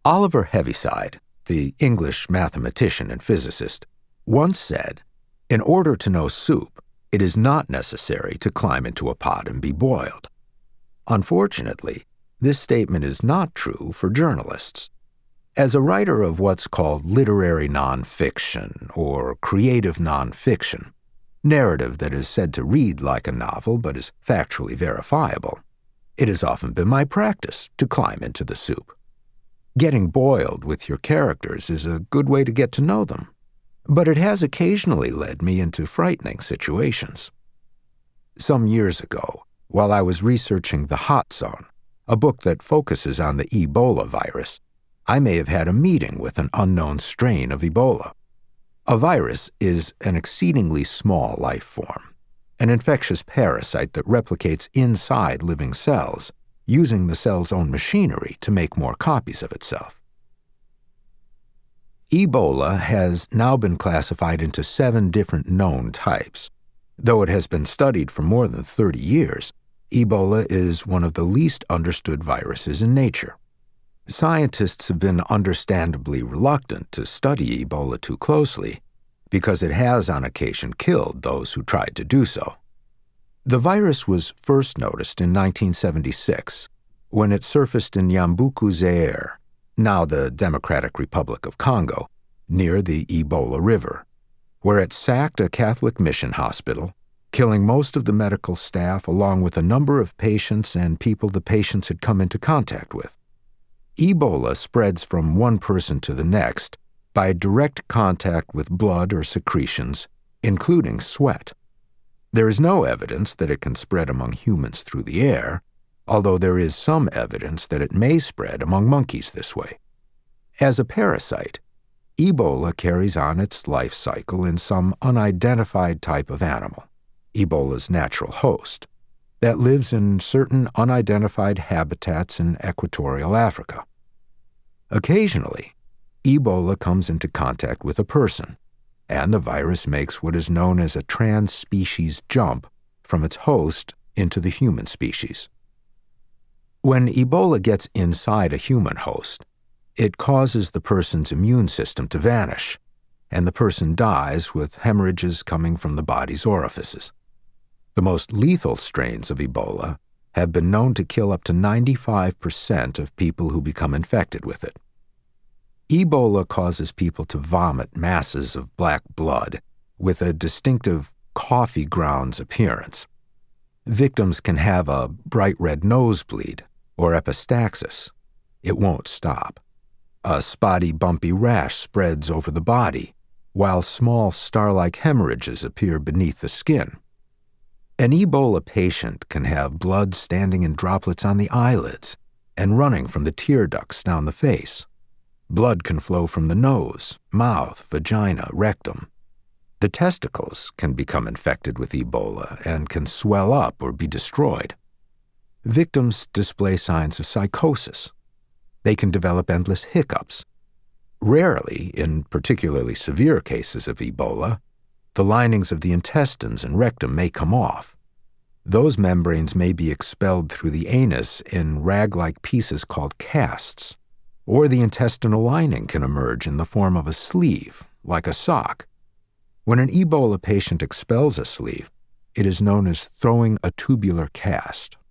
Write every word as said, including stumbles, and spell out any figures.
Oliver Heaviside, the English mathematician and physicist, once said, "In order to know soup, it is not necessary to climb into a pot and be boiled." Unfortunately, this statement is not true for journalists. As a writer of what's called literary nonfiction or creative nonfiction, narrative that is said to read like a novel but is factually verifiable, it has often been my practice to climb into the soup. Getting boiled with your characters is a good way to get to know them, but it has occasionally led me into frightening situations. Some years ago, while I was researching The Hot Zone, a book that focuses on the Ebola virus, I may have had a meeting with an unknown strain of Ebola. A virus is an exceedingly small life form, an infectious parasite that replicates inside living cells, using the cell's own machinery to make more copies of itself. Ebola has now been classified into seven different known types. Though it has been studied for more than thirty years, Ebola is one of the least understood viruses in nature. Scientists have been understandably reluctant to study Ebola too closely because it has on occasion killed those who tried to do so. The virus was first noticed in nineteen seventy-six when it surfaced in Yambuku, Zaire, now the Democratic Republic of Congo, near the Ebola River, where it sacked a Catholic mission hospital, killing most of the medical staff along with a number of patients and people the patients had come into contact with. Ebola spreads from one person to the next by direct contact with blood or secretions, including sweat. There is no evidence that it can spread among humans through the air, although there is some evidence that it may spread among monkeys this way. As a parasite, Ebola carries on its life cycle in some unidentified type of animal, Ebola's natural host, that lives in certain unidentified habitats in equatorial Africa. Occasionally, Ebola comes into contact with a person, and the virus makes what is known as a trans-species jump from its host into the human species. When Ebola gets inside a human host, it causes the person's immune system to vanish, and the person dies with hemorrhages coming from the body's orifices. The most lethal strains of Ebola have been known to kill up to ninety-five percent of people who become infected with it. Ebola causes people to vomit masses of black blood with a distinctive coffee grounds appearance. Victims can have a bright red nosebleed or epistaxis. It won't stop. A spotty, bumpy rash spreads over the body, while small star-like hemorrhages appear beneath the skin. An Ebola patient can have blood standing in droplets on the eyelids and running from the tear ducts down the face. Blood can flow from the nose, mouth, vagina, rectum. The testicles can become infected with Ebola and can swell up or be destroyed. Victims display signs of psychosis. They can develop endless hiccups. Rarely, in particularly severe cases of Ebola, the linings of the intestines and rectum may come off. Those membranes may be expelled through the anus in rag-like pieces called casts, or the intestinal lining can emerge in the form of a sleeve, like a sock. When an Ebola patient expels a sleeve, it is known as throwing a tubular cast,